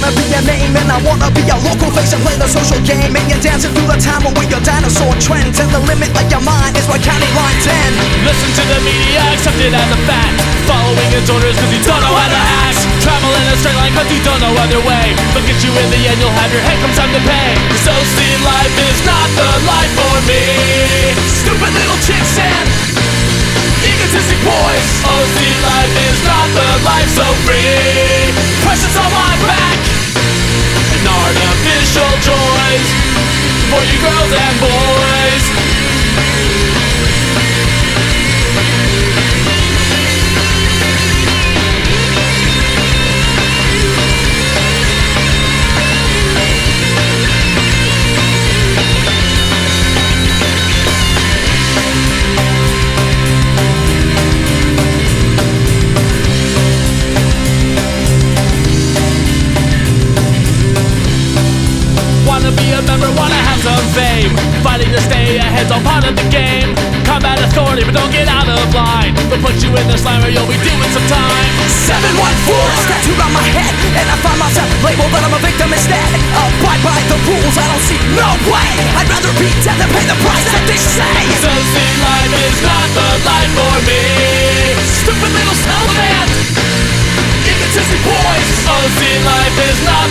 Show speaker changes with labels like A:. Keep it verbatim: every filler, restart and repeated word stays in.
A: wanna be a name, and I wanna be a local face and play the social game. And you're dancing through the time with your dinosaur trends, and the limit like your mind is where county lines end.
B: Listen to the media, accept it as a fact. Following its orders cause you don't know how to act. Travel in a straight line cause you don't know other way. Look at you in the end, you'll have your head come time to pay. So see, life is not the life for me. Stupid little chicks and egotistic boys. Oh, see, life is not the life so free. Pressures on my back and artificial joys for you girls and boys. Wanna be a member, wanna have some fame. Fighting to stay ahead's all part of the game. Combat authority, but don't get out of line. They'll put you in the slime or you'll be doing some time.
A: seven one four is tattooed on my head, and I find myself labeled that I'm a victim instead. Abide by the rules, I don't see no way. I'd rather be dead than pay the price that they say.
B: So see, life is not the life for me. Stupid little snowman, egotistic boys. Oh, see, life is not